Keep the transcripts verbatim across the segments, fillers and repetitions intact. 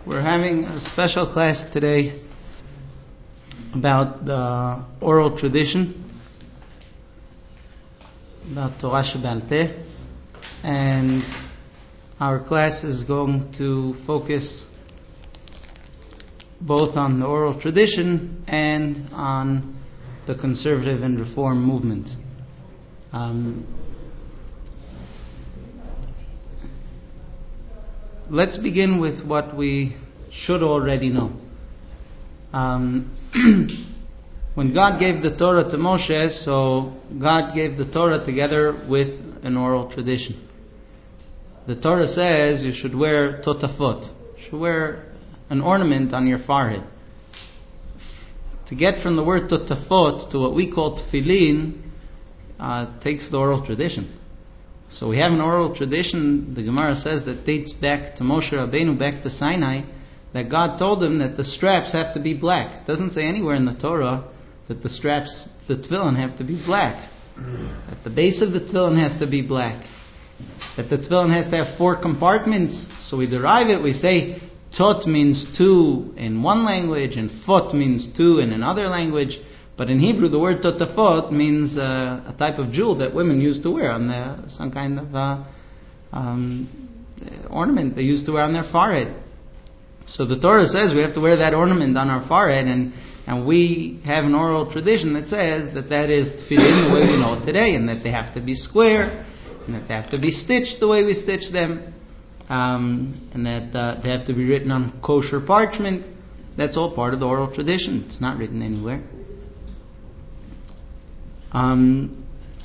We're having a special class today about the oral tradition, about Torah Sheba'al Peh, and our class is going to focus both on the oral tradition and on the conservative and reform movements. Um, let's begin with what we should already know. Um, when God gave the Torah to Moshe, so God gave the Torah together with an oral tradition. The Torah says you should wear totafot, you should wear an ornament on your forehead. To get from the word totafot to what we call tefillin uh, takes the oral tradition. So we have an oral tradition, the Gemara says, that dates back to Moshe Rabbeinu, back to Sinai, that God told him that the straps have to be black. It doesn't say anywhere in the Torah that the straps, the tefillin, have to be black. That the base of the tefillin has to be black. That the tefillin has to have four compartments. So we derive it, we say tot means two in one language and fot means two in another language. But in Hebrew, the word totafot means uh, a type of jewel that women used to wear on their, some kind of uh, um, ornament they used to wear on their forehead. So the Torah says we have to wear that ornament on our forehead, and, and we have an oral tradition that says that that is tefillin the way we know it today, and that they have to be square, and that they have to be stitched the way we stitch them, um, and that uh, they have to be written on kosher parchment. That's all part of the oral tradition. It's not written anywhere. Um,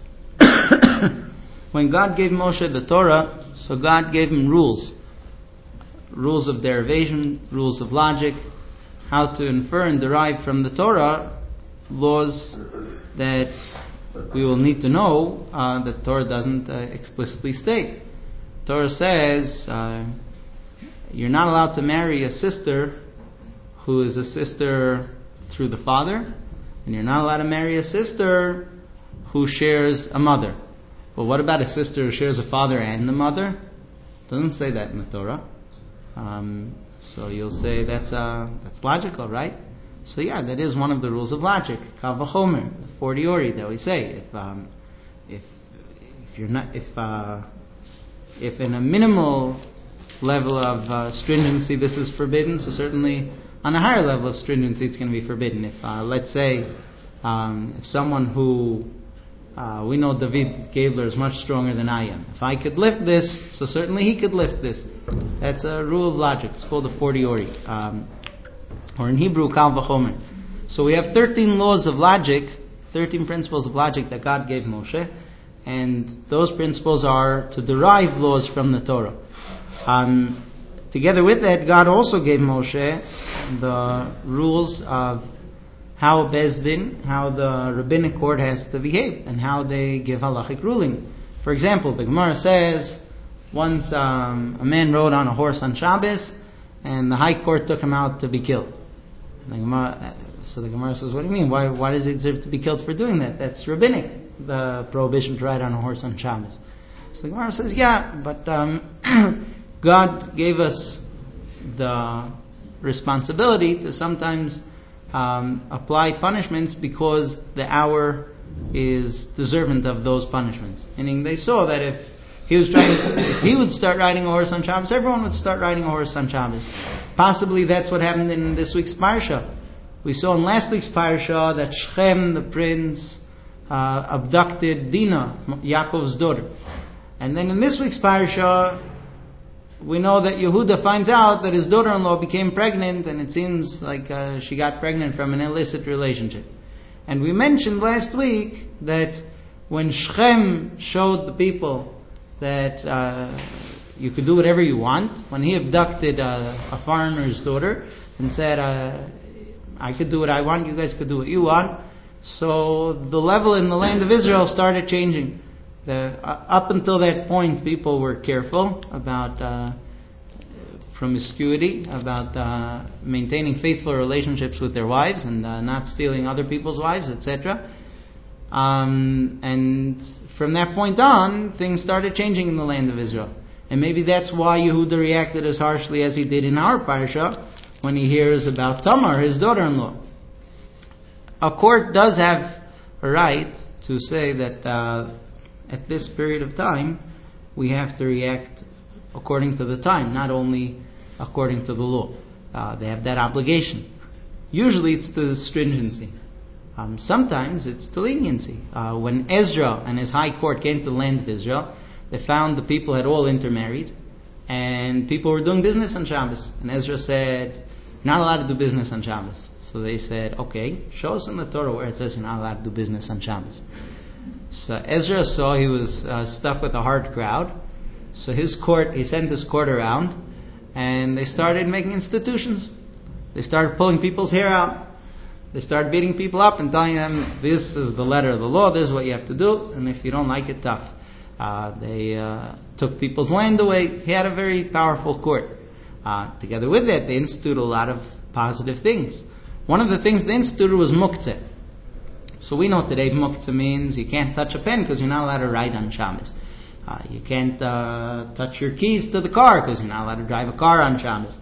when God gave Moshe the Torah, so God gave him rules. Rules of derivation, rules of logic, how to infer and derive from the Torah laws that we will need to know uh, that Torah doesn't uh, explicitly state. Torah says uh, you're not allowed to marry a sister who is a sister through the father, and you're not allowed to marry a sister who shares a mother. Well, what about a sister who shares a father and a mother? It doesn't say that in the Torah. Um, so you'll say that's uh, that's logical, right? So yeah, that is one of the rules of logic. Kal v'chomer, the fortiori that we say. If um, if if you're not if uh, if in a minimal level of uh, stringency this is forbidden, so certainly on a higher level of stringency it's going to be forbidden. If uh, let's say um, if someone who Uh, we know David Gabler is much stronger than I am. If I could lift this, so certainly he could lift this. That's a rule of logic. It's called a fortiori. Um, or in Hebrew, kal v'chomer. So we have thirteen laws of logic, thirteen principles of logic that God gave Moshe. And those principles are to derive laws from the Torah. Um, together with that, God also gave Moshe the rules of how Beis Din, how the rabbinic court has to behave, and how they give halachic ruling. For example, the Gemara says once um, a man rode on a horse on Shabbos, and the high court took him out to be killed. The Gemara, so the Gemara says, "What do you mean? Why, why does he deserve to be killed for doing that? That's rabbinic, the prohibition to ride on a horse on Shabbos." So the Gemara says, "Yeah, but um, God gave us the responsibility to sometimes Um, apply punishments because the hour is deserving of those punishments." Meaning they saw that if he was trying, if he would start riding a horse on Shabbos, everyone would start riding a horse on Shabbos. Possibly that's what happened in this week's parsha. We saw in last week's parsha that Shechem, the prince, uh, abducted Dinah, Yaakov's daughter, and then in this week's parsha, we know that Yehuda finds out that his daughter-in-law became pregnant, and it seems like uh, she got pregnant from an illicit relationship. And we mentioned last week that when Shechem showed the people that uh, you could do whatever you want, when he abducted uh, a foreigner's daughter and said, uh, I could do what I want, you guys could do what you want, so the level in the land of Israel started changing. The, uh, up until that point, people were careful about uh, promiscuity, about uh, maintaining faithful relationships with their wives and uh, not stealing other people's wives, et cetera. Um, and from that point on, things started changing in the land of Israel. And maybe that's why Yehuda reacted as harshly as he did in our parsha when he hears about Tamar, his daughter-in-law. A court does have a right to say that uh, at this period of time we have to react according to the time, not only according to the law. Uh, they have that obligation. Usually it's the stringency. Um, sometimes it's the leniency. Uh, when Ezra and his high court came to the land of Israel, they found the people had all intermarried, and people were doing business on Shabbos. And Ezra said, "You're not allowed to do business on Shabbos." So they said, "Okay, show us in the Torah where it says you're not allowed to do business on Shabbos." So Ezra saw he was uh, stuck with a hard crowd. So his court, he sent his court around, and they started making institutions. They started pulling people's hair out. They started beating people up and telling them, "This is the letter of the law. This is what you have to do, and if you don't like it, tough." Uh, they uh, took people's land away. He had a very powerful court. Uh, together with that, they instituted a lot of positive things. One of the things they instituted was muktzeh. So we know today muktzeh means you can't touch a pen because you're not allowed to write on Shabbos. Uh, you can't uh, touch your keys to the car because you're not allowed to drive a car on Shabbos.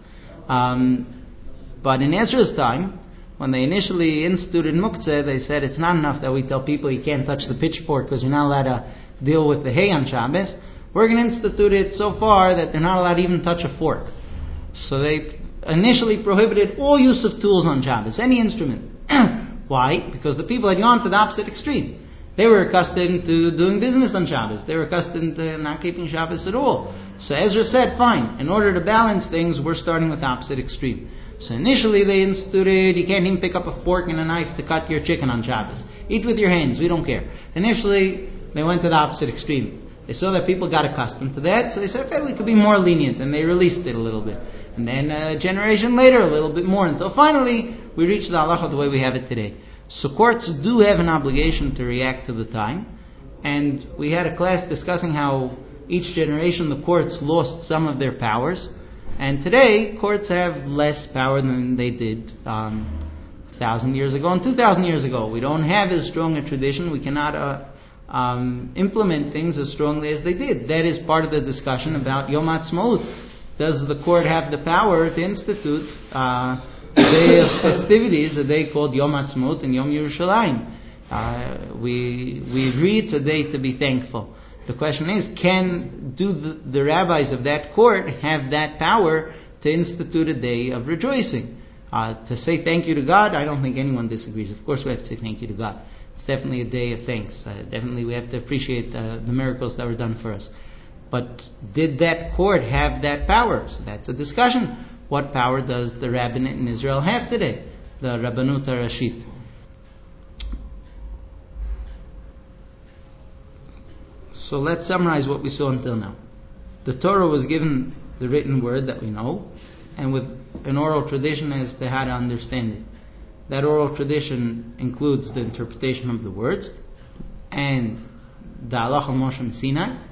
Um, but in Ezra's time, when they initially instituted muktzeh, they said it's not enough that we tell people you can't touch the pitchfork because you're not allowed to deal with the hay on Shabbos. We're going to institute it so far that they're not allowed to even touch a fork. So they initially prohibited all use of tools on Shabbos, any instrument. Why? Because the people had gone to the opposite extreme. They were accustomed to doing business on Shabbos. They were accustomed to not keeping Shabbos at all. So Ezra said, fine, in order to balance things, we're starting with the opposite extreme. So initially they instituted, you can't even pick up a fork and a knife to cut your chicken on Shabbos. Eat with your hands, we don't care. Initially, they went to the opposite extreme. They saw that people got accustomed to that, so they said, okay, we could be more lenient, and they released it a little bit. And then a generation later, a little bit more, until finally, we reached the halacha the way we have it today. So courts do have an obligation to react to the time, and we had a class discussing how each generation the courts lost some of their powers, and today courts have less power than they did um, a thousand years ago and two thousand years ago. We don't have as strong a tradition. We cannot uh, um, implement things as strongly as they did. That is part of the discussion about Yom Ha'atzmaut. Does the court have the power to institute uh, a day of festivities, a day called Yom Ha'atzmaut and Yom Yerushalayim? Uh, we we agree it's a day to be thankful. The question is, can do the, the rabbis of that court have that power to institute a day of rejoicing? Uh, to say thank you to God, I don't think anyone disagrees. Of course we have to say thank you to God. It's definitely a day of thanks. Uh, definitely we have to appreciate uh, the miracles that were done for us. But did that court have that power? So that's a discussion. What power does the rabbinate in Israel have today? The Rabbanut HaRashit. So let's summarize what we saw until now. The Torah was given the written word that we know, and with an oral tradition as to how to understand it. That oral tradition includes the interpretation of the words and the Halach Moshe Sinai,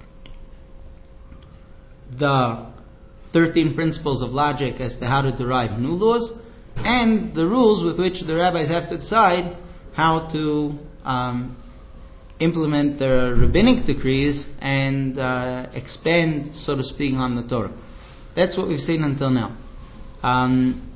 the thirteen principles of logic as to how to derive new laws, and the rules with which the rabbis have to decide how to um, implement their rabbinic decrees and uh, expand, so to speak, on the Torah. That's what we've seen until now. Um,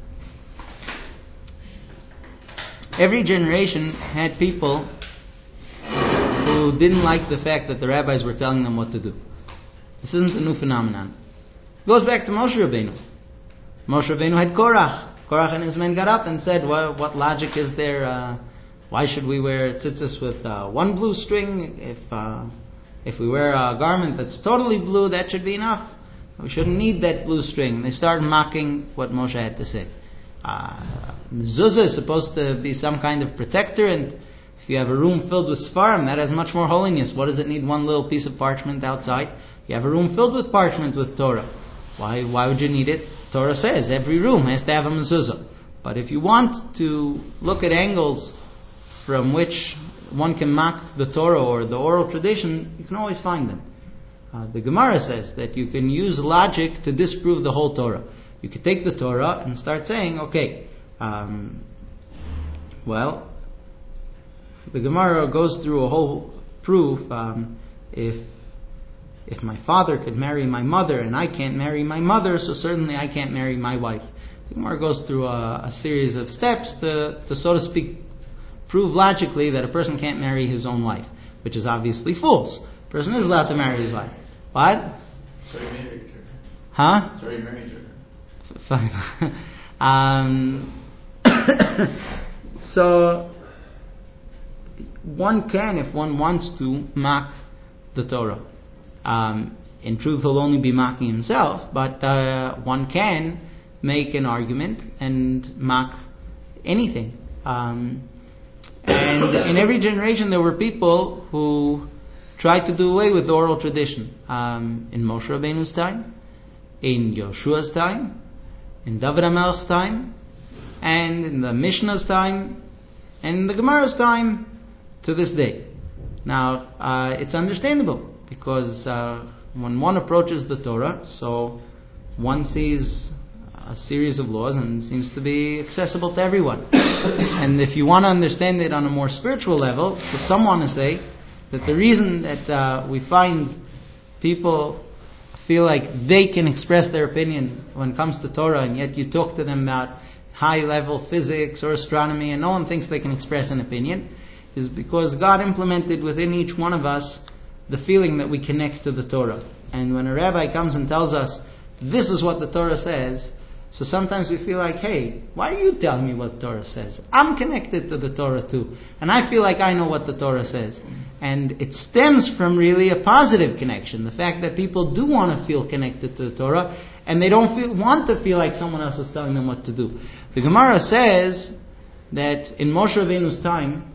every generation had people who didn't like the fact that the rabbis were telling them what to do. This isn't a new phenomenon. It goes back to Moshe Rabbeinu. Moshe Rabbeinu had Korach. Korach and his men got up and said, well, what logic is there? Uh, why should we wear tzitzis with uh, one blue string? If uh, if we wear a garment that's totally blue, that should be enough. We shouldn't need that blue string. They started mocking what Moshe had to say. Uh, mezuzah is supposed to be some kind of protector, and if you have a room filled with Sfarim, that has much more holiness. What does it need one little piece of parchment outside? You have a room filled with parchment with Torah. Why why would you need it? Torah says every room has to have a mezuzah. But if you want to look at angles from which one can mock the Torah or the oral tradition, you can always find them. Uh, the Gemara says that you can use logic to disprove the whole Torah. You could take the Torah and start saying, okay, um, well, the Gemara goes through a whole proof. Um, if if my father could marry my mother and I can't marry my mother, so certainly I can't marry my wife. The Gemara goes through a, a series of steps to, to, so to speak, prove logically that a person can't marry his own wife, which is obviously false. A person is allowed to marry his wife. What? So he married her. Huh? So he married her. Fine. um, so one can, if one wants to, mock the Torah. Um, in truth, he'll only be mocking himself, but uh, one can make an argument and mock anything. Um, and in every generation, there were people who tried to do away with oral tradition. Um, in Moshe Rabbeinu's time, in Yoshua's time, in David HaMelech's time, and in the Mishnah's time, and in the Gemara's time, to this day. Now, uh, it's understandable, because uh, when one approaches the Torah, so one sees a series of laws and it seems to be accessible to everyone. And if you want to understand it on a more spiritual level, so some want to say that the reason that uh, we find people feel like they can express their opinion when it comes to Torah, and yet you talk to them about high-level physics or astronomy and no one thinks they can express an opinion, is because God implemented within each one of us the feeling that we connect to the Torah. And when a rabbi comes and tells us, this is what the Torah says, so sometimes we feel like, hey, why are you telling me what the Torah says? I'm connected to the Torah too. And I feel like I know what the Torah says. And it stems from really a positive connection. The fact that people do want to feel connected to the Torah, and they don't feel, want to feel like someone else is telling them what to do. The Gemara says that in Moshe Rabbeinu's time,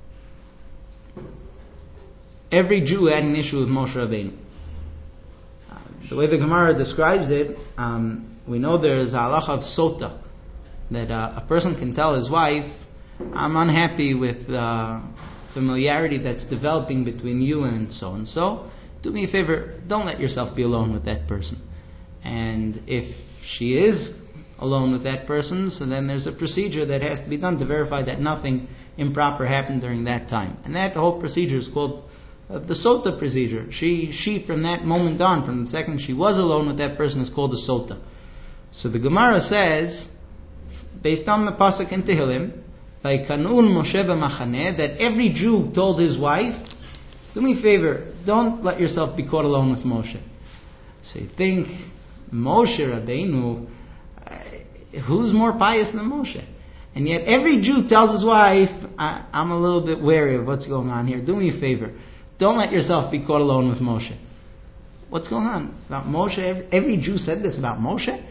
every Jew had an issue with Moshe Rabbeinu. Uh, the way the Gemara describes it, um, we know there is a halacha of sota, that uh, a person can tell his wife, I'm unhappy with uh, familiarity that's developing between you and so and so. Do me a favor, don't let yourself be alone with that person. And if she is alone with that person, so then there's a procedure that has to be done to verify that nothing improper happened during that time. And that whole procedure is called uh, the sota procedure. She, she from that moment on, from the second she was alone with that person, is called a sota. So the Gemara says, based on the pasuk in Tehillim, like Kanun Moshe b'machaneh, that every Jew told his wife, do me a favor, don't let yourself be caught alone with Moshe. So you think, Moshe Rabbeinu, uh, who's more pious than Moshe? And yet every Jew tells his wife, I, I'm a little bit wary of what's going on here. Do me a favor, don't let yourself be caught alone with Moshe. What's going on? About Moshe? Every, every Jew said this about Moshe?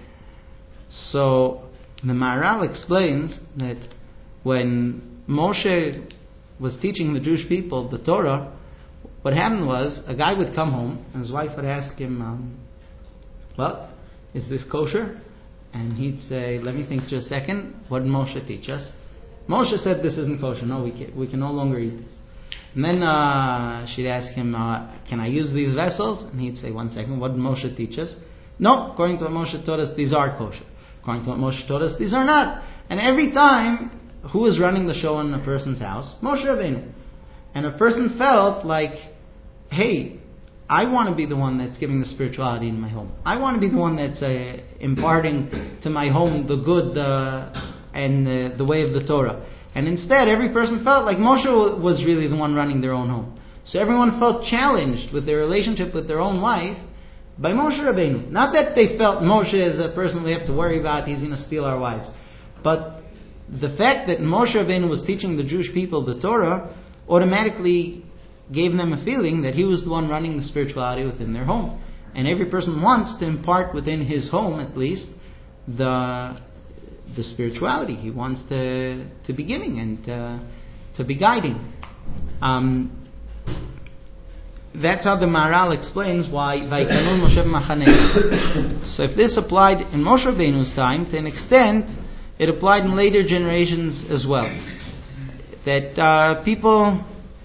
So the Maharal explains that when Moshe was teaching the Jewish people the Torah, what happened was a guy would come home and his wife would ask him, um, well, is this kosher? And he'd say, let me think just a second, what did Moshe teach us? Moshe said this isn't kosher, no, we can, we can no longer eat this. And then uh, she'd ask him, uh, can I use these vessels? And he'd say, one second, what did Moshe teach us? No, according to what Moshe taught us, these are kosher. According to what Moshe taught us, these are not. And every time, who is running the show in a person's house? Moshe Rabbeinu. And a person felt like, hey, I want to be the one that's giving the spirituality in my home. I want to be the one that's uh, imparting to my home the good uh, and uh, the way of the Torah. And instead, every person felt like Moshe was really the one running their own home. So everyone felt challenged with their relationship with their own wife by Moshe Rabbeinu. Not that they felt Moshe is a person we have to worry about, he's going to steal our wives. But the fact that Moshe Rabbeinu was teaching the Jewish people the Torah automatically gave them a feeling that he was the one running the spirituality within their home. And every person wants to impart within his home, at least, the the spirituality. He wants to to be giving and to, to be guiding. Um, That's how the Maharal explains why Vaikanun Moshe b'machaneh. So if this applied in Moshe Rabbeinu's time, to an extent, it applied in later generations as well. That uh, people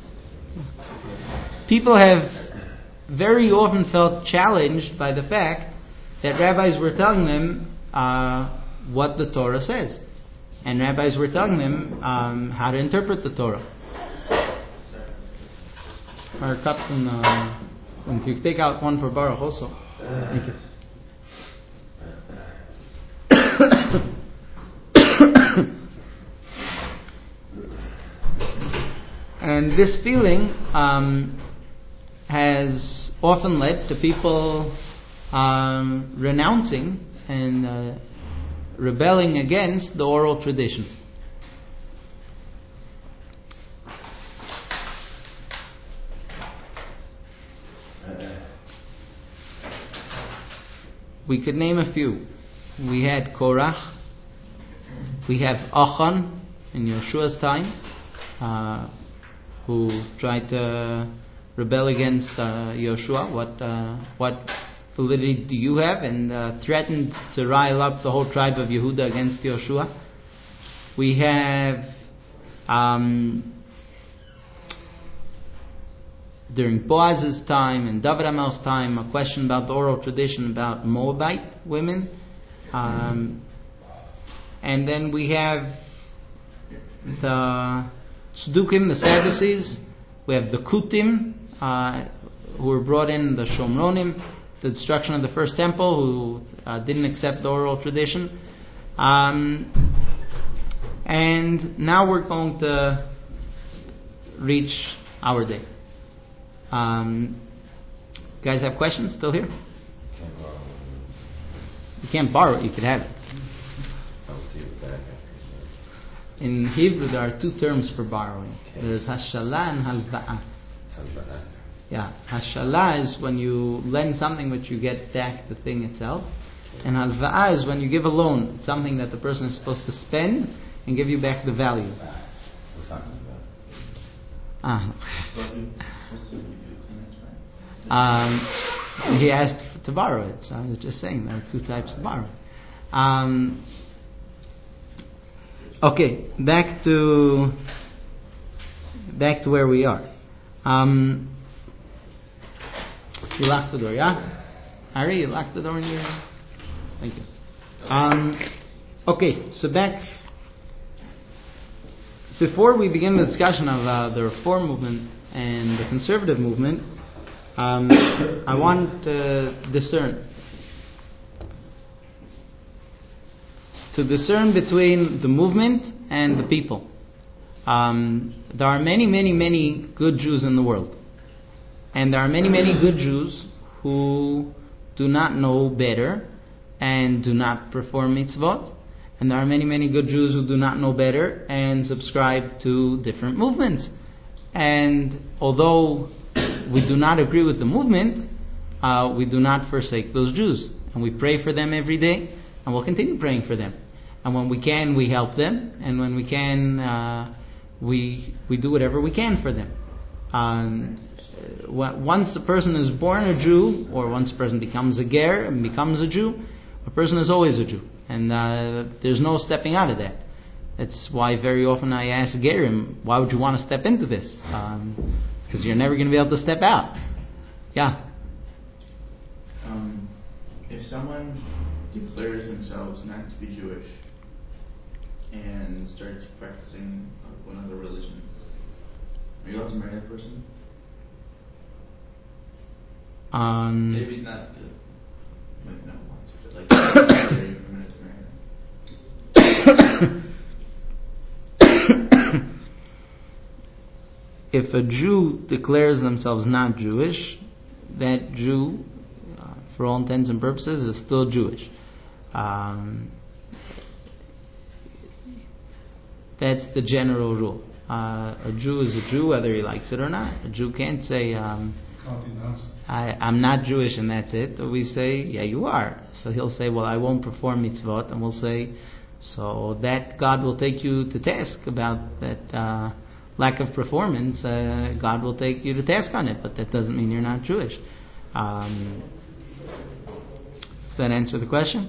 people have very often felt challenged by the fact that rabbis were telling them uh, what the Torah says, and rabbis were telling them um, how to interpret the Torah. Our cups in the And if you take out one for Baruch also. Thank you. And this feeling um, has often led to people um, renouncing and uh, rebelling against the oral tradition. We could name a few. We had Korach. We have Achan in Yeshua's time, uh, who tried to rebel against uh, Yeshua. What uh, what validity do you have? And uh, threatened to rile up the whole tribe of Yehuda against Yeshua. We have um, during Boaz's time and David HaMelech's time a question about the oral tradition about Moabite women. Um, and then we have the Tzdukim, the Sadducees. We have the Kutim, uh, who were brought in, the Shomronim, the destruction of the first temple, who uh, didn't accept the oral tradition. Um, and now we're going to reach our day. Um, guys have questions? Still here? You can't borrow it, you could have it. In Hebrew there are two terms for borrowing. There's Hashalah and Halva'ah. Yeah, Hashalah is when you lend something but you get back the thing itself. And Halva'ah is when you give a loan, something that the person is supposed to spend and give you back the value. Ah. Um, he asked to borrow it, so I was just saying there are two types of borrowing. Um, okay, back to back to where we are. Um, you locked the door, yeah? Harry, you locked the door in your... Thank you. Um, okay, so back... Before we begin the discussion of uh, the Reform movement and the Conservative movement, um, I want to discern. To discern between the movement and the people. Um, there are many, many, many good Jews in the world. And there are many, many good Jews who do not know better and do not perform mitzvot. And there are many, many good Jews who do not know better and subscribe to different movements. And although we do not agree with the movement, uh, we do not forsake those Jews. And we pray for them every day, and we'll continue praying for them. And when we can, we help them. And when we can, uh, we we do whatever we can for them. Um, once a person is born a Jew, or once a person becomes a ger and becomes a Jew, a person is always a Jew. And uh, there's no stepping out of that. That's why very often I ask Gerim, why would you want to step into this? Um, because you're never going to be able to step out. Yeah? Um, if someone declares themselves not to be Jewish and starts practicing another religion, are you allowed to marry that person? Um, Maybe not, like, not want to, but like, are you permitted to marry them? If a Jew declares themselves not Jewish, that Jew, uh, for all intents and purposes, is still Jewish. Um, that's the general rule. Uh, a Jew is a Jew whether he likes it or not. A Jew can't say, um, I, I'm not Jewish and that's it. Or we say, yeah, you are. So he'll say, well, I won't perform mitzvot. And we'll say, so that God will take you to task about that uh, lack of performance. Uh, God will take you to task on it. But that doesn't mean you're not Jewish. Um, does that answer the question?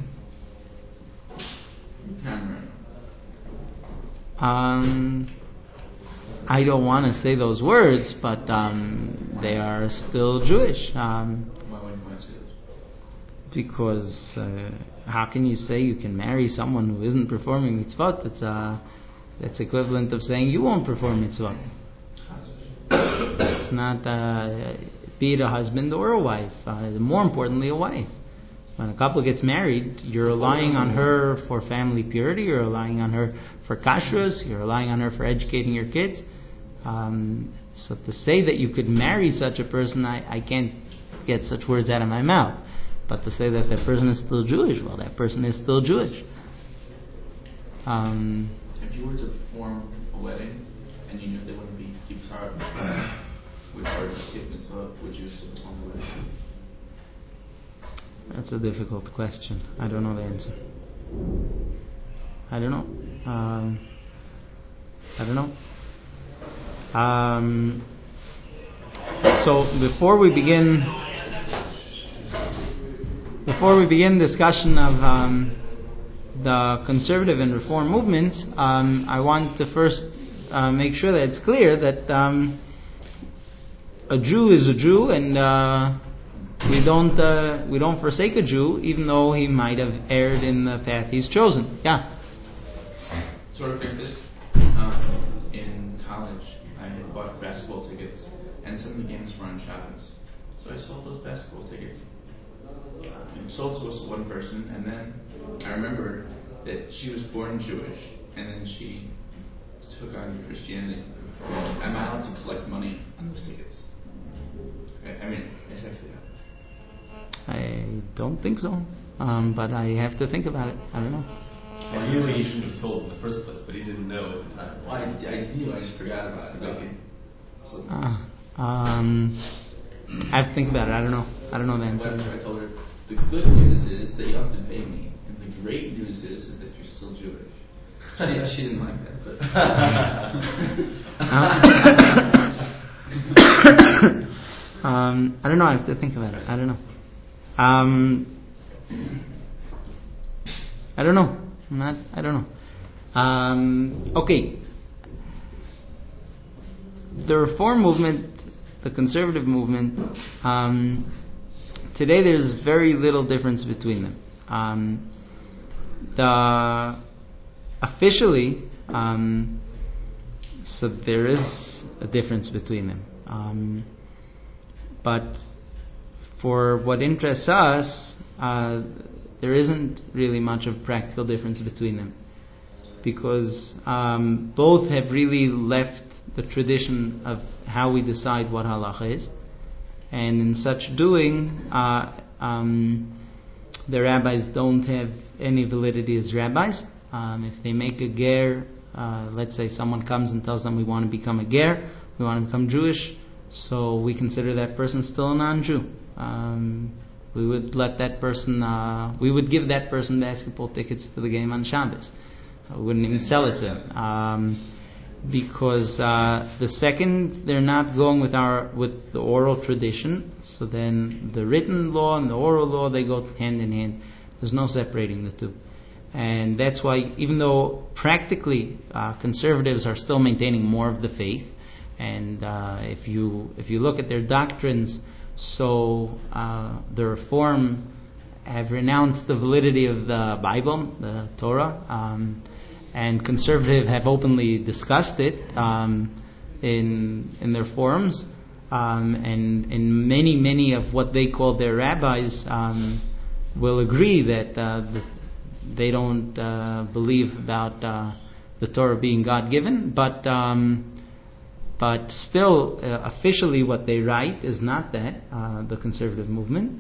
Um, I don't want to say those words, but um, they are still Jewish. Um, Why wouldn't you want to say those? Because uh, how can you say you can marry someone who isn't performing mitzvot? That's uh, that's equivalent of saying you won't perform mitzvot. It's not. Uh, be it a husband or a wife. Uh, more importantly, a wife. When a couple gets married, you're relying on her for family purity, you're relying on her for kashrus, you're relying on her for educating your kids. Um, so to say that you could marry such a person, I, I can't get such words out of my mouth. But to say that that person is still Jewish, well, that person is still Jewish. Um, if you were to perform a wedding and you knew they wouldn't be kippur with our skip mitzvah, would you still perform the wedding? That's a difficult question. I don't know the answer. I don't know. Um, I don't know. Um, so before we begin, before we begin discussion of um, the conservative and reform movements, um, I want to first uh, make sure that it's clear that um, a Jew is a Jew, and uh, we don't uh, we don't forsake a Jew, even though he might have erred in the path he's chosen. Yeah. Sort of like this. Um, in college, I bought basketball tickets, and some of the games were on Shabbos, so I sold those basketball tickets. I sold to one person, and then I remember that she was born Jewish, and then she took on Christianity. Am I allowed to collect money on those tickets? I, I mean, it's actually. I don't think so, um, but I have to think about it. I don't know. Ideally, he shouldn't have sold in the first place, but he didn't know at the time. Well, I, I knew, I just forgot about it. Okay. So, uh, um, I have to think about it. I don't know. I don't know the answer. I told her, the good news is that you don't have to pay me, and the great news is, is that you're still Jewish. She, she didn't like that, but. um, I don't know. I have to think about it. I don't know. Um, I don't know. I'm not. I don't know. Um, okay. The reform movement, the conservative movement. Um, today, there's very little difference between them. Um, the officially, um, so there is a difference between them. Um, but for what interests us, uh, there isn't really much of practical difference between them, because um, both have really left the tradition of how we decide what halacha is, and in such doing, uh, um, the rabbis don't have any validity as rabbis. Um, if they make a ger, uh, let's say someone comes and tells them we want to become a ger, we want to become Jewish, so we consider that person still a non-Jew. Um, we would let that person, uh, we would give that person basketball tickets to the game on Shabbos. We wouldn't even sell it to them. Um, because uh, the second they're not going with our with the oral tradition, so then the written law and the oral law, they go hand in hand. There's no separating the two. And that's why, even though practically uh, conservatives are still maintaining more of the faith, and uh, if you if you look at their doctrines, so uh, the Reform have renounced the validity of the Bible, the Torah, um, and conservative have openly discussed it um, in in their forums, um, and in many many of what they call their rabbis um, will agree that uh, the, they don't uh, believe about uh, the Torah being God-given, but um, but still uh, officially what they write is not that, uh, the conservative movement.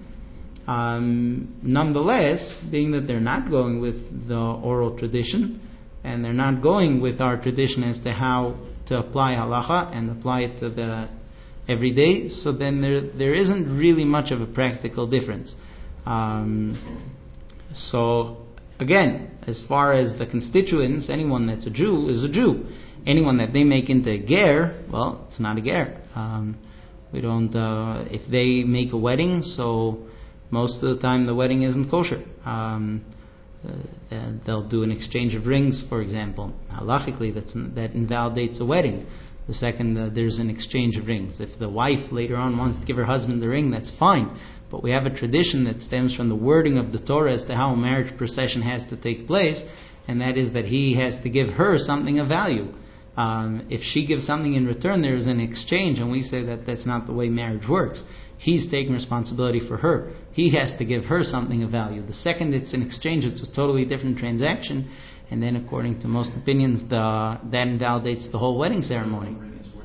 Um, nonetheless, being that they're not going with the oral tradition, and they're not going with our tradition as to how to apply halacha and apply it to the everyday, so then there there isn't really much of a practical difference. Um, so again, as far as the constituents, anyone that's a Jew is a Jew. Anyone that they make into a ger, well, it's not a ger. Um, we don't. Uh, if they make a wedding, so most of the time the wedding isn't kosher. Um, uh, they'll do an exchange of rings, for example. Halachically, that's, that invalidates a wedding. The second uh, there's an exchange of rings. If the wife later on wants to give her husband the ring, that's fine. But we have a tradition that stems from the wording of the Torah as to how a marriage procession has to take place, and that is that he has to give her something of value. Um, if she gives something in return, there is an exchange, and we say that that's not the way marriage works. He's taking responsibility for her. He has to give her something of value. The second it's an exchange, it's a totally different transaction, and then according to most opinions, the, that invalidates the whole wedding ceremony.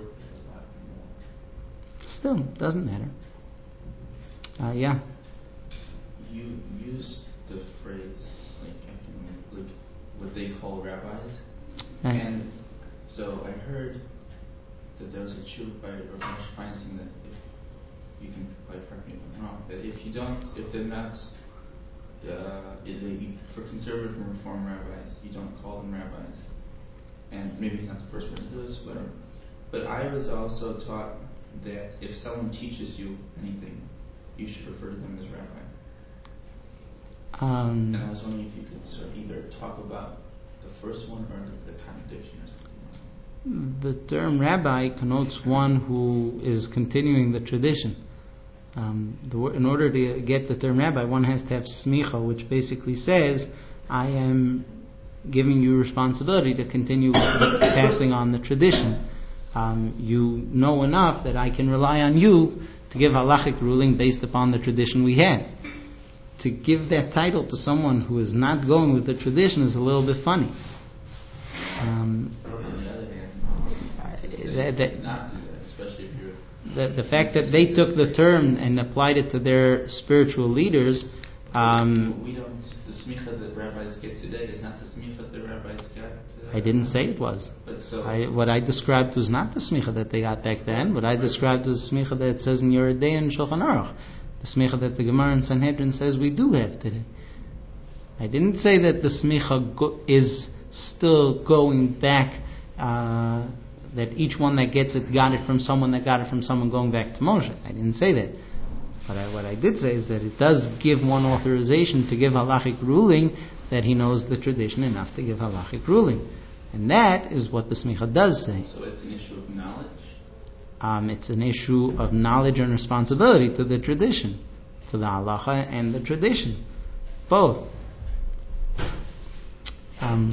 Still, doesn't matter. Uh, yeah. You use the phrase, like, like what they call rabbis. Right. And so I heard that there was a chuvah by Rav Feinstein that if you can probably correct me if I'm wrong, that if you don't, if they're not, uh, if they, for conservative and reform rabbis, you don't call them rabbis. And maybe it's not the first one to do this, whatever. But I was also taught that if someone teaches you anything, you should refer to them as rabbi. Um, and I was wondering if you could sort of either talk about the first one or the, the contradiction or something. The term rabbi connotes one who is continuing the tradition. Um, the, in order to get the term rabbi, one has to have smicha, which basically says, I am giving you responsibility to continue passing on the tradition. Um, you know enough that I can rely on you to give halachic ruling based upon the tradition we have. To give that title to someone who is not going with the tradition is a little bit funny. Um, on the other hand, that, that, not do that, especially if you're the, the fact that they took the term and applied it to their spiritual leaders. Um, we don't. The smicha that rabbis get today is not the smicha that rabbis got. Uh, I didn't say it was. But so I, what I described was not the smicha that they got back then. What I described was the smicha that it says in Yoreh Deah and Shulchan Aruch. The smicha that the Gemara in Sanhedrin says we do have today. I didn't say that the smicha go, is still going back. Uh, that each one that gets it got it from someone that got it from someone going back to Moshe. I didn't say that. But I, what I did say is that it does give one authorization to give halachic ruling, that he knows the tradition enough to give halachic ruling. And that is what the smicha does say. So it's an issue of knowledge? Um, it's an issue of knowledge and responsibility to the tradition, to the halacha and the tradition. Both. Um,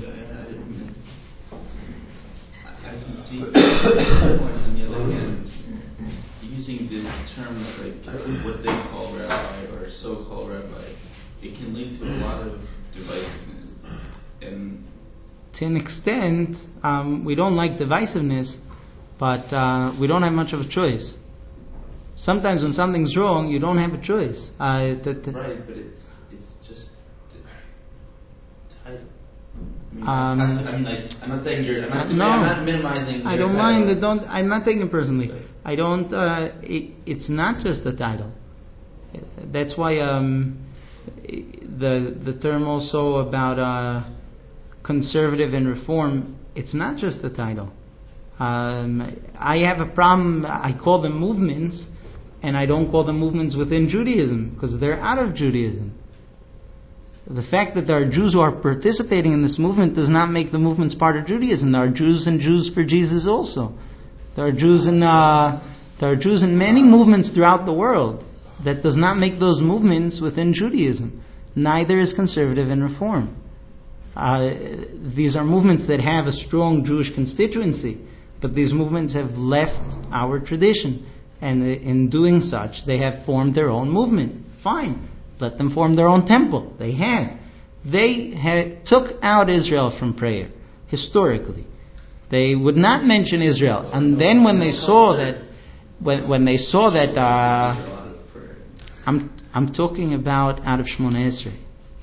I can see the point. On the other hand, using the term like what they call rabbi or so-called rabbi, it can lead to a lot of divisiveness. And to an extent, um, we don't like divisiveness, but uh, we don't have much of a choice. Sometimes when something's wrong, you don't have a choice. Uh, that, that right, but it's it's just the title. I mean, Um, I mean, like, I'm not saying you're. I'm not, no, I'm not minimizing. I your don't title. mind. It don't. I'm not taking it personally. Right. I don't. Uh, it, it's not just the title. That's why um, the the term also about uh, conservative and reform. It's not just the title. Um, I have a problem. I call them movements, and I don't call them movements within Judaism because they're out of Judaism. The fact that there are Jews who are participating in this movement does not make the movements part of Judaism. There are Jews and Jews for Jesus also. There are Jews in uh, there are Jews in many movements throughout the world. That does not make those movements within Judaism. Neither is conservative and reform. Uh, these are movements that have a strong Jewish constituency, but these movements have left our tradition, and in doing such, they have formed their own movement. Fine. Let them form their own temple. They had. They had, took out Israel from prayer, historically. They would not mention Israel. And then when they saw that, when, when they saw that, uh, I'm, I'm talking about out of Shmoneh Esrei.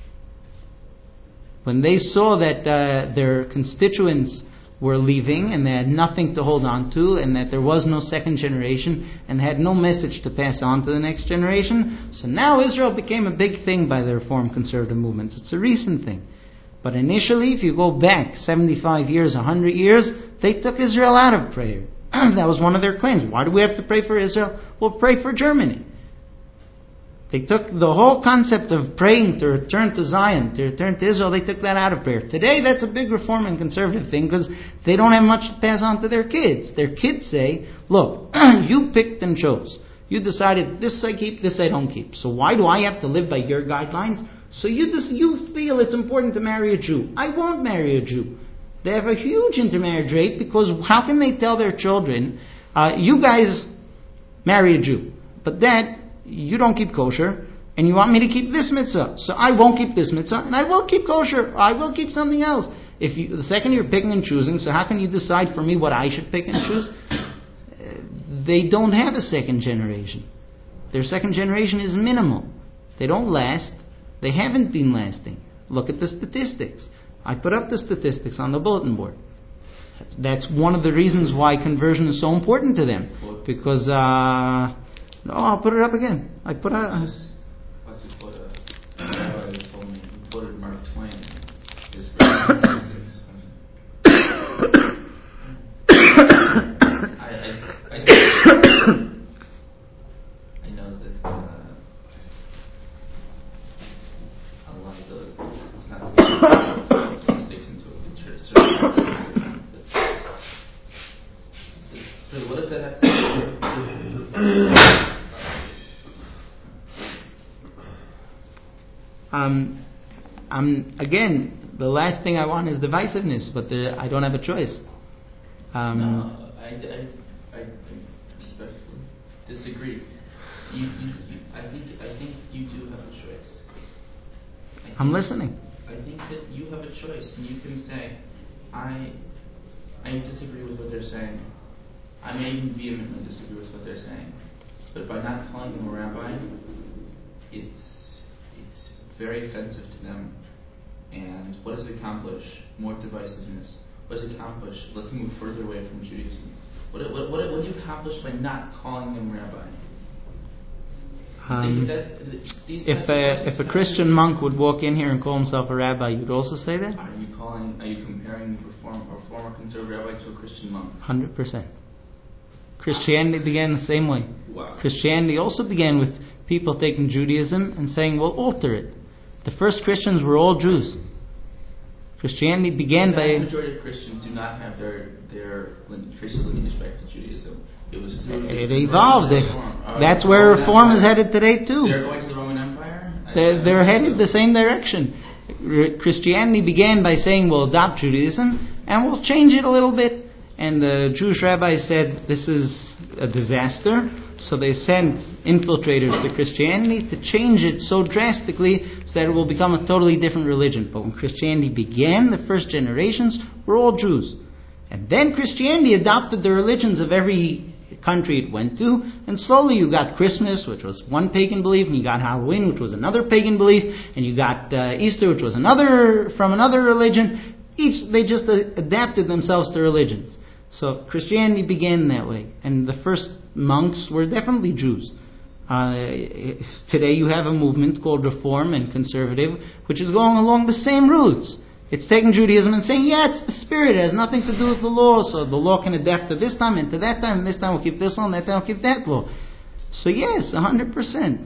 When they saw that uh, their constituents were leaving and they had nothing to hold on to and that there was no second generation and had no message to pass on to the next generation, so now Israel became a big thing by the Reform conservative movements. It's a recent thing. But initially, if you go back seventy-five years, one hundred years, they took Israel out of prayer. That was one of their claims. Why do we have to pray for Israel? Well, pray for Germany. They took the whole concept of praying to return to Zion, to return to Israel, they took that out of prayer. Today, that's a big reform and conservative thing because they don't have much to pass on to their kids. Their kids say, look, you picked and chose. You decided this I keep, this I don't keep. So why do I have to live by your guidelines? So you just, you feel it's important to marry a Jew. I won't marry a Jew. They have a huge intermarriage rate because how can they tell their children, uh, you guys marry a Jew, but Dad, you don't keep kosher, and you want me to keep this mitzvah, so I won't keep this mitzvah, and I will keep kosher, I will keep something else. If you, the second you're picking and choosing, so how can you decide for me what I should pick and choose? Uh, they don't have a second generation. Their second generation is minimal. They don't last. They haven't been lasting. Look at the statistics. I put up the statistics on the bulletin board. That's one of the reasons why conversion is so important to them. Because, uh, oh, I'll put it up again. I put a... Uh, What's it quote? A rabbi told me, he quoted Mark Twain. His statistics. I, I, I, I know that uh, a lot of the, it's not statistics into a certain so what does that have to do? Um, um, again, the last thing I want is divisiveness, but the, I don't have a choice. Um, no, I, I, I respectfully disagree. You, you, you, I think, I think you do have a choice. I I'm think, listening. I think that you have a choice, and you can say, I, I disagree with what they're saying. I may even vehemently disagree with what they're saying, but by not calling them a rabbi, it's it's very offensive to them. And what does it accomplish? More divisiveness. What does it accomplish? Let's move further away from Judaism. What what what, what do you accomplish by not calling them rabbi? Um, that, these if a if a Christian monk would walk in here and call himself a rabbi, you'd also say that? Are you calling? Are you comparing a former, a former conservative rabbi to a Christian monk? Hundred percent. Christianity began the same way. Wow. Christianity also began with people taking Judaism and saying, well, alter it. The first Christians were all Jews. Christianity began the by... The majority of Christians do not have their, their traces of lineage back to Judaism. It was through... It evolved. It, uh, that's where Roman reform Empire. is headed today too. They're going to the Roman Empire? They're, they're headed the same direction. Christianity began by saying, we'll adopt Judaism and we'll change it a little bit. And the Jewish rabbis said, this is a disaster. So they sent infiltrators to Christianity to change it so drastically so that it will become a totally different religion. But when Christianity began, the first generations were all Jews. And then Christianity adopted the religions of every country it went to. And slowly you got Christmas, which was one pagan belief, and you got Halloween, which was another pagan belief, and you got uh, Easter, which was another from another religion. Each, they just uh, adapted themselves to religions. So Christianity began that way, and the first monks were definitely Jews. Uh, today you have a movement called Reform and Conservative, which is going along the same routes. It's taking Judaism and saying, yeah, it's the spirit, it has nothing to do with the law, so the law can adapt to this time and to that time, and this time we'll keep this law, and that time we'll keep that law. So yes, one hundred percent.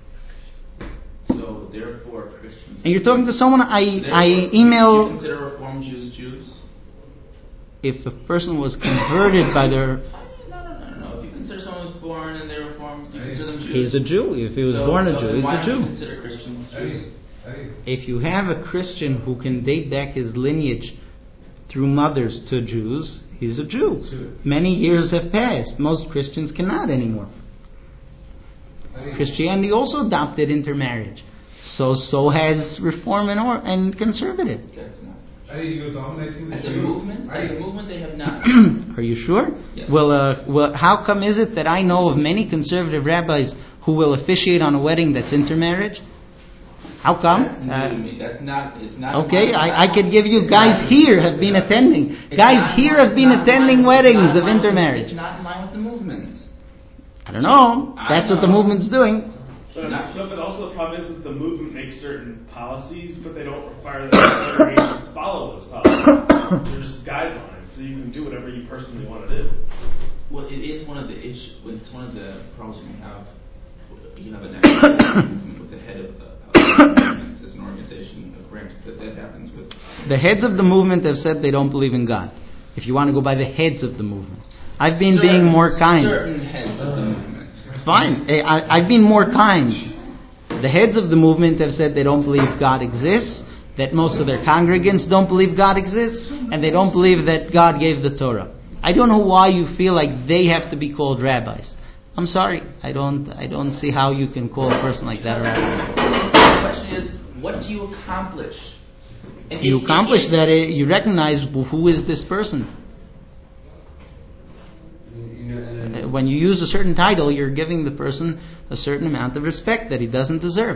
So therefore Christians... And you're talking to someone, I, therefore, I email... Do you consider Reform Jews Jews? If a person was converted by their... No, no, no, no, no. If you consider someone who's born and they're Reformed, you consider them Jews. He's a Jew. If he was so, born a so Jew, he's why a don't you Jew. consider Christians Jews? If you have a Christian who can date back his lineage through mothers to Jews, he's a Jew. Many years have passed. Most Christians cannot anymore. Christianity also adopted intermarriage. So so has Reform and, or, and Conservative. That's not. As a movement, as a movement, they have not. Are you sure? Yes. Well, uh, well, how come is it that I know of many conservative rabbis who will officiate on a wedding that's intermarriage? How come? That's new Uh, to me. That's not. It's not. okay, my- I, I could give you guys here have been attending. It's Guys not here in have been line- it's not in attending line- weddings it's of not in line with- intermarriage. It's not in line with the movement. I don't know. I That's what the know. movement's doing. But, no, but also the problem is that the movement makes certain policies, but they don't require that the congregations follow those policies. They're just guidelines, so you can do whatever you personally want to do. Well, it is one of the issues. It's one of the problems you have. You have an actual movement with the head of the uh, as an organization. Granted, that that happens with. The heads of the movement have said they don't believe in God. If you want to go by the heads of the movement. I've been certain, being more kind. Certain heads of the movement. Fine. I, I've been more kind. The heads of the movement have said they don't believe God exists, that most of their congregants don't believe God exists, and they don't believe that God gave the Torah. I don't know why you feel like they have to be called rabbis. I'm sorry, I don't I don't see how you can call a person like that a rabbi. The question is, what do you accomplish? And You if- accomplish if- that, uh, you recognize who is this person. You know, and Uh, When you use a certain title, you're giving the person a certain amount of respect that he doesn't deserve.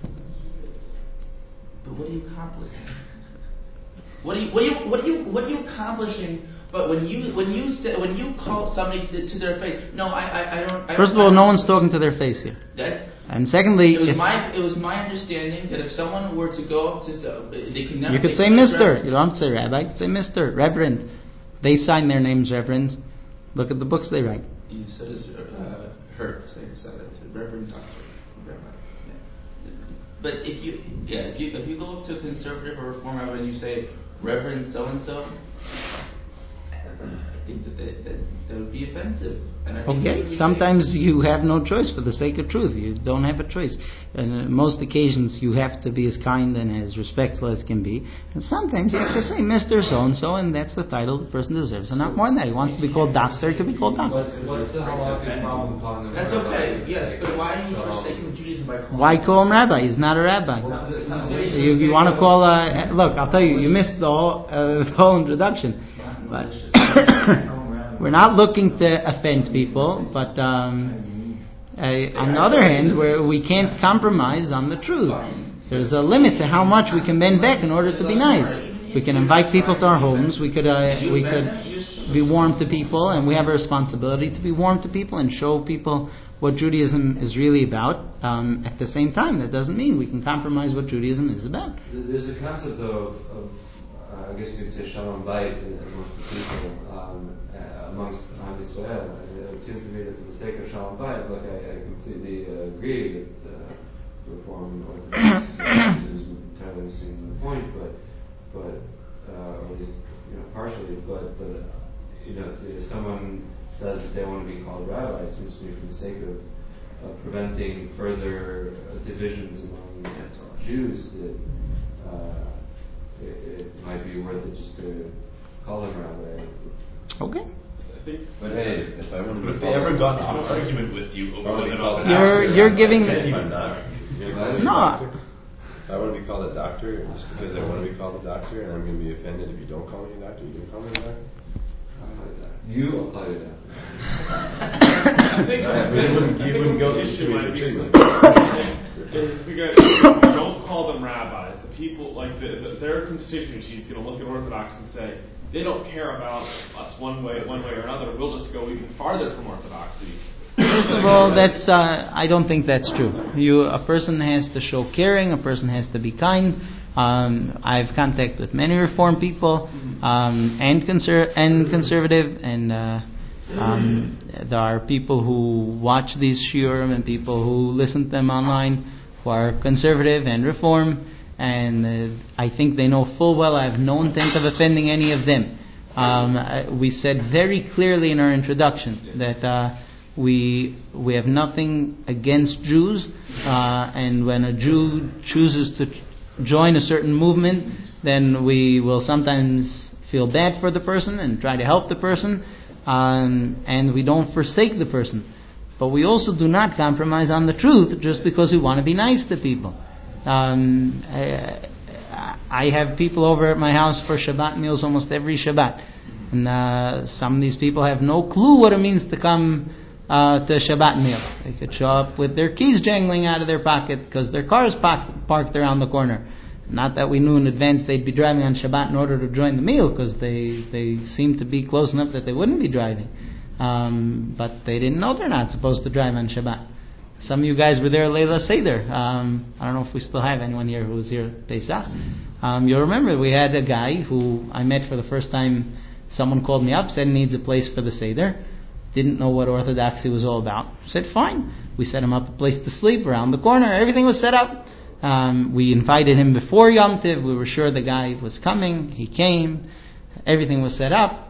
But what do you accomplish? What are you what are you what are you what are you accomplishing? But when you when you say, when you call somebody to, to their face, no, I I, I don't. I First of don't, all, no one's talking to their face here. That, And secondly, it was if my it was my understanding that if someone were to go up to so- they could never. you could they say couldn't Mister address- You don't have to say Rabbi. You could say Mister Reverend. They sign their names Reverends. Look at the books they write. You said it's uh, Hertz. I said it to Reverend Doctor Rabbi. Yeah. But if you yeah if you if you go up to a conservative or reform rabbi and you say Reverend so and so, I think that that, that that would be offensive. And I think that Okay, would be sometimes you have no choice for the sake of truth. You don't have a choice. And on most occasions, you have to be as kind and as respectful as can be. And sometimes you have to say Mister So-and-so, and that's the title the person deserves. And not more than that. He wants to be called doctor, he could be called doctor. what's, what's the halachic problem calling them That's rabbi? okay. Yes, but why are you forsaking Judaism by calling? Why call him rabbi? He's not a rabbi. Well, it's not- You, you want to call... Uh, look, I'll tell you, you missed the whole, uh, the whole introduction. But we're not looking to offend people, but um, uh, on the other hand, where we can't compromise on the truth. There's a limit to how much we can bend back in order to be nice. We can invite people to our homes. We could uh, we could be warm to people, and we have a responsibility to be warm to people and show people what Judaism is really about. Um, at the same time, that doesn't mean we can compromise what Judaism is about. There's a concept of, of uh, I guess you could say shalom bayit amongst the people, um, uh, amongst Am Yisrael. And it would seem to me that for the sake of shalom bayit, look, I, I completely uh, agree that uh, Reform and Orthodox is entirely missing the point, but but uh, or at least you know partially, but but you know if someone says that they want to be called rabbi, it seems to me for the sake of Uh, preventing further uh, divisions among Jews, that uh, it, it might be worth it just to call him rabbi. Okay. I think But hey, if I want to But be if they ever called- got into an argument with you over I want to whether be or called not a You're- doctor, you're giving- I'm not. You're calling me a No. doctor? If I want to be called a doctor, just because I want to be called a doctor, and I'm going to be offended if you don't call me a doctor, you can call me a doctor? I'll call you that. You will call you that. I think Right, but the it wouldn't- the you wouldn't go issue to me might for be treason. is because if you don't call them rabbis. The people, like the, the, their constituency, is going to look at Orthodox and say they don't care about us one way, one way or another. We'll just go even farther from Orthodoxy. First of all, that's uh, I don't think that's true. You, a person has to show caring. A person has to be kind. Um, I've contact with many Reform people um, and conser- and conservative, and uh, um, there are people who watch these shiurim and people who listen to them online who are conservative and Reform, and uh, I think they know full well I have no intent of offending any of them. Um, we said very clearly in our introduction that. Uh, We we have nothing against Jews, uh, and when a Jew chooses to join a certain movement, then we will sometimes feel bad for the person and try to help the person, um, and we don't forsake the person. But we also do not compromise on the truth just because we want to be nice to people. Um, I, I have people over at my house for Shabbat meals almost every Shabbat, and uh, some of these people have no clue what it means to come Uh, to a Shabbat meal. They could show up with their keys jangling out of their pocket because their car is parked, parked around the corner. Not that we knew in advance they'd be driving on Shabbat in order to join the meal, because they, they seem to be close enough that they wouldn't be driving. Um, but they didn't know they're not supposed to drive on Shabbat. Some of you guys were there Leila Seder. Um, I don't know if we still have anyone here who was here at Pesach. Um, you'll remember we had a guy who I met for the first time. Someone called me up, said he needs a place for the Seder. Didn't know what Orthodoxy was all about. Said, fine. We set him up a place to sleep around the corner. Everything was set up. Um, we invited him before Yom Tiv. We were sure the guy was coming. He came. Everything was set up.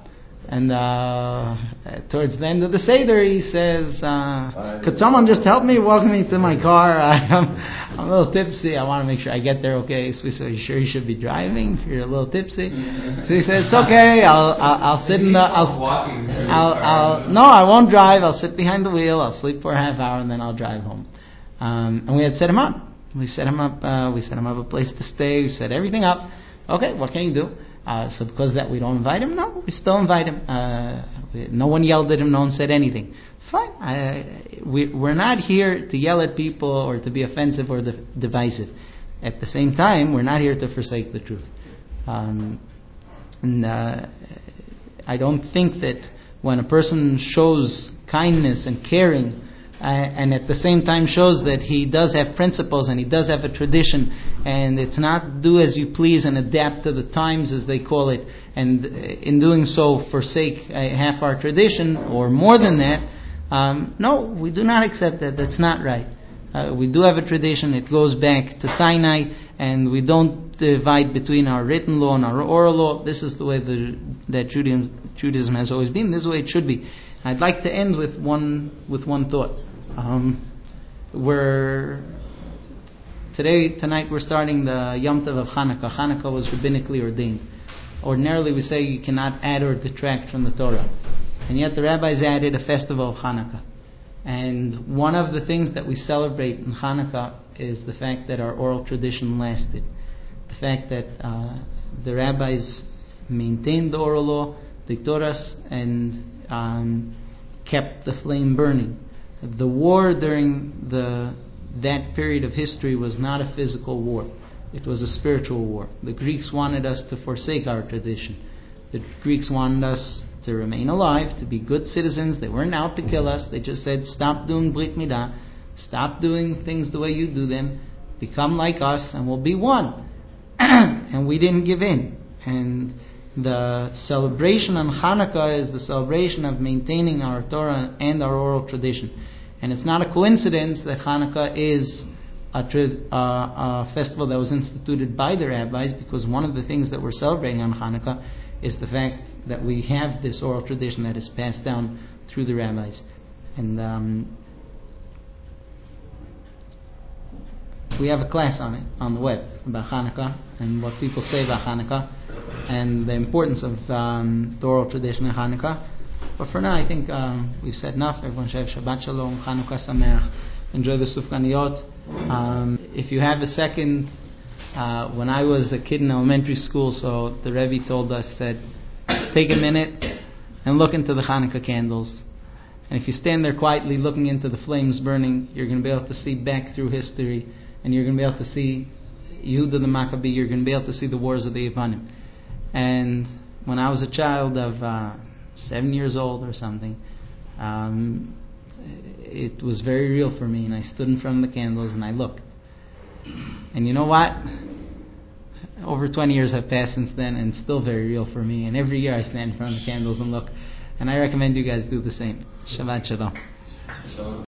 And uh, towards the end of the Seder, he says, uh, could someone just help me, walk me to my car? I'm, I'm a little tipsy. I want to make sure I get there okay. So we said, are you sure you should be driving if you're a little tipsy? So he said, it's okay. I'll, I'll, I'll sit in the... I'll, I'll, I'll, no, I won't drive. I'll sit behind the wheel. I'll sleep for a half hour and then I'll drive home. Um, and we had set him up. We set him up. Uh, we set him up a place to stay. We set everything up. Okay, what can you do? Uh, so because that we don't invite him, no, we still invite him. Uh, we, no one yelled at him, no one said anything. Fine. I, we, we're not here to yell at people or to be offensive or de- divisive. At the same time, we're not here to forsake the truth. Um, and uh, I don't think that when a person shows kindness and caring, Uh, and at the same time shows that he does have principles and he does have a tradition, and it's not do as you please and adapt to the times, as they call it, and in doing so forsake uh, half our tradition or more than that. Um, no, we do not accept that. That's not right. Uh, we do have a tradition. It goes back to Sinai, and we don't divide between our written law and our oral law. This is the way the, that Judaism, Judaism has always been. This is the way it should be. I'd like to end with one with one thought. Um, we're today tonight we're starting the Yom Tov of Hanukkah. Hanukkah was rabbinically ordained. Ordinarily, we say you cannot add or detract from the Torah, and yet the rabbis added a festival of Hanukkah. And one of the things that we celebrate in Hanukkah is the fact that our oral tradition lasted, the fact that uh, the rabbis maintained the oral law, the Torahs, and um, kept the flame burning. The war during the that period of history was not a physical war. It was a spiritual war. The Greeks wanted us to forsake our tradition. The Greeks wanted us to remain alive, to be good citizens. They weren't out to kill us. They just said, stop doing Brit Midah, stop doing things the way you do them, become like us, and we'll be one. And we didn't give in. And the celebration on Hanukkah is the celebration of maintaining our Torah and our oral tradition. And it's not a coincidence that Hanukkah is a, tra- uh, a festival that was instituted by the rabbis, because one of the things that we're celebrating on Hanukkah is the fact that we have this oral tradition that is passed down through the rabbis. And um, we have a class on it, on the web, about Hanukkah and what people say about Hanukkah and the importance of um, the oral tradition in Hanukkah. But for now, I think um, we've said enough. Everyone should have Shabbat Shalom, Hanukkah Sameach. Enjoy the Sufganiyot. Um, if you have a second, uh, when I was a kid in elementary school, so the Rebbe told us, said, take a minute and look into the Hanukkah candles. And if you stand there quietly looking into the flames burning, you're going to be able to see back through history, and you're going to be able to see Yehuda the Maccabee, you're going to be able to see the wars of the Yevanim. And when I was a child of uh, seven years old or something, um, it was very real for me, and I stood in front of the candles and I looked. And you know what? Over twenty years have passed since then, and it's still very real for me. And every year I stand in front of the candles and look. And I recommend you guys do the same. Shabbat Shalom.